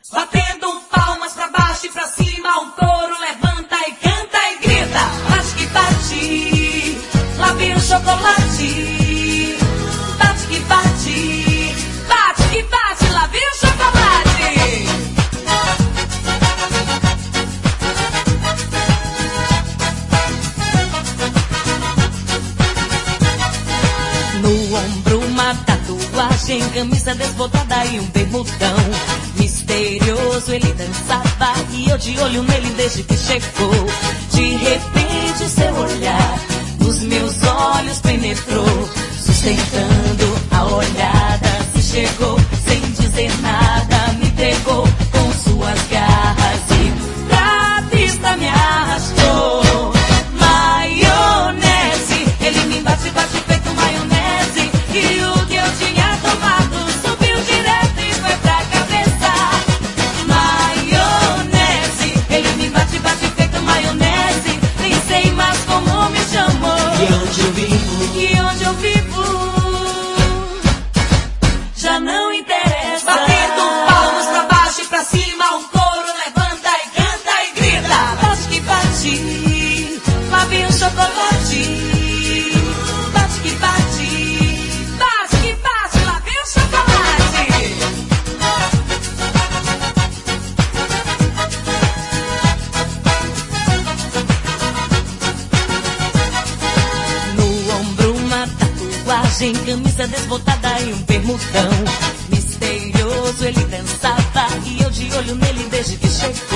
Batendo palmas pra baixo e pra cima, o coro levanta e canta e grita. Bate que bate, lá vem o chocolate. Bate que bate, bate que bate, lá vem o chocolate. No ombro uma tatuagem, camisa desbotada e um bermudão. Misterioso ele dançava e eu de olho nele desde que chegou. De repente o seu olhar nos meus olhos penetrou, sustentando a olhada. Se chegou sem dizer nada, me pegou com suas garras e pra pista me arrastou. Maionese, ele me bate, bate feito maionese. E o que eu tinha tomado subiu direto e foi pra cabeça. Maionese, ele me bate, bate feito maionese. Nem sei mais como me chamou. E onde eu vivo? E onde eu vivo já não interessa. Batendo palmas pra baixo e pra cima, o coro levanta e canta e grita. Bate que bate, lá vem o chocolate. Bate que bate, bate que bate, lá vem o chocolate. No ombro uma tatuagem, camisa desbotada e um bermudão. Misterioso ele dançava e eu de olho nele desde que chegou.